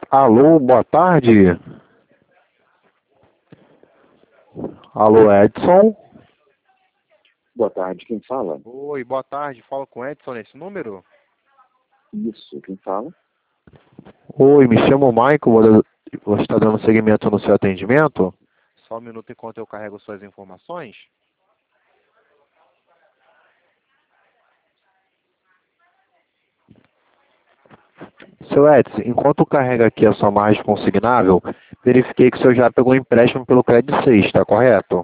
Alô, boa tarde. Alô, Edson. Boa tarde, quem fala? Oi, boa tarde. Fala com o Edson nesse número? Isso, quem fala? Oi, me chamo Michael. Você está dando seguimento no seu atendimento? Só um minuto enquanto eu carrego suas informações. Seu Edson, enquanto carrega aqui a sua margem consignável, verifiquei que o senhor já pegou empréstimo pelo Crédito 6, está correto?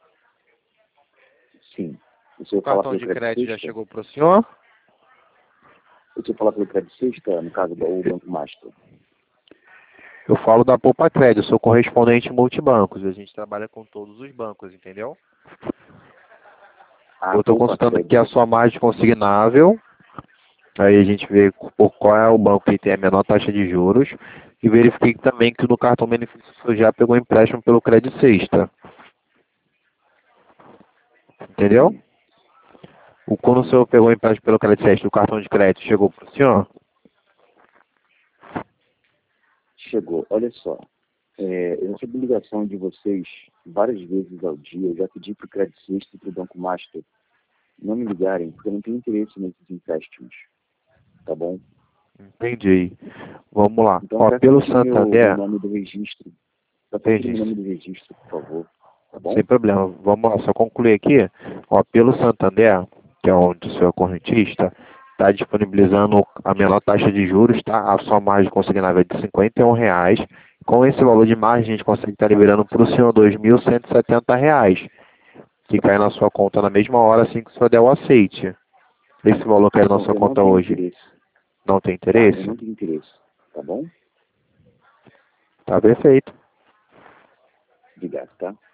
Sim. O O senhor fala cartão pelo de Crédito crédito já Sexta? chegou para o senhor? O senhor fala pelo Crédito Sexta, no caso do Banco Master? Eu falo da Poupa Crédito, sou correspondente multibancos. A gente trabalha com todos os bancos, entendeu? Ah, Eu estou Poupa consultando aqui a Crédito. sua margem consignável. Aí a gente vê por qual é o banco que tem a menor taxa de juros. E verifiquei também que no cartão benefício o senhor já pegou empréstimo pelo Crédito Sexta. Entendeu? Sim, Quando o senhor pegou empréstimo pelo Crédito Sexta, o cartão de crédito chegou para o senhor? chegou. Olha só, eu recebi ligação de vocês várias vezes ao dia. Eu já pedi para o Crédito Sexta e para o Banco Master não me ligarem, porque eu não tenho interesse nesses empréstimos, tá bom? Entendi. Vamos lá. Então Ó, peço que pelo tire meu Santander, nome do registro. Peço que tire meu entendi. nome do registro, por favor, tá bom? Sem problema. Vamos lá, só concluir aqui. Ó, pelo Santander, que é onde o senhor é correntista, está disponibilizando a menor taxa de juros, tá? A sua margem consignável é de R$ 51. Com esse valor de margem, a gente consegue estar liberando para o senhor R$ 2.170, que cai na sua conta na mesma hora assim que o senhor der o aceite. Esse valor cai na Bom, sua eu não conta tenho hoje. interesse. Não tem Tá, eu interesse? não tenho interesse, tá bom? Tá perfeito. Obrigado, tá?